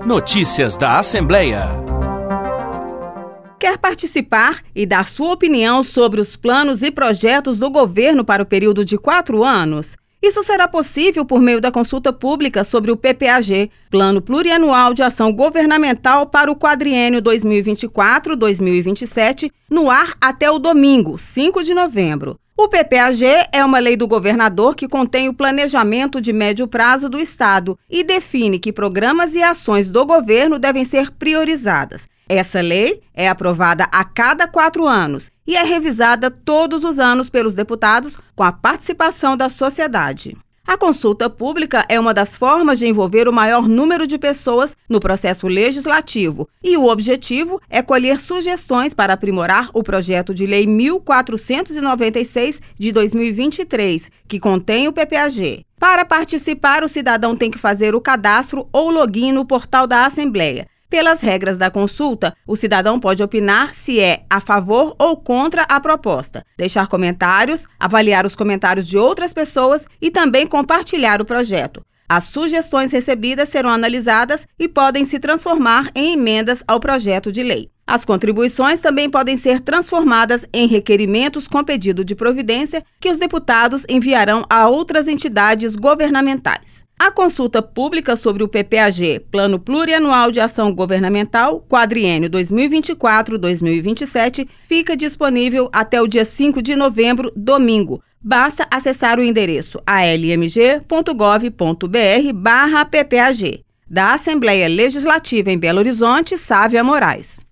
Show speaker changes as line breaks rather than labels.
Notícias da Assembleia.
Quer participar e dar sua opinião sobre os planos e projetos do governo para o período de 4 anos? Isso será possível por meio da consulta pública sobre o PPAG, Plano Plurianual de Ação Governamental para o quadriênio 2024-2027, no ar até o domingo, 5 de novembro. O PPAG é uma lei do governador que contém o planejamento de médio prazo do Estado e define que programas e ações do governo devem ser priorizadas. Essa lei é aprovada a cada 4 anos e é revisada todos os anos pelos deputados com a participação da sociedade. A consulta pública é uma das formas de envolver o maior número de pessoas no processo legislativo e o objetivo é colher sugestões para aprimorar o projeto de lei 1496 de 2023, que contém o PPAG. Para participar, o cidadão tem que fazer o cadastro ou login no portal da Assembleia. Pelas regras da consulta, o cidadão pode opinar se é a favor ou contra a proposta, deixar comentários, avaliar os comentários de outras pessoas e também compartilhar o projeto. As sugestões recebidas serão analisadas e podem se transformar em emendas ao projeto de lei. As contribuições também podem ser transformadas em requerimentos com pedido de providência que os deputados enviarão a outras entidades governamentais. A consulta pública sobre o PPAG, Plano Plurianual de Ação Governamental, quadriênio 2024-2027, fica disponível até o dia 5 de novembro, domingo. Basta acessar o endereço almg.gov.br/ppag. Da Assembleia Legislativa em Belo Horizonte, Sávia Moraes.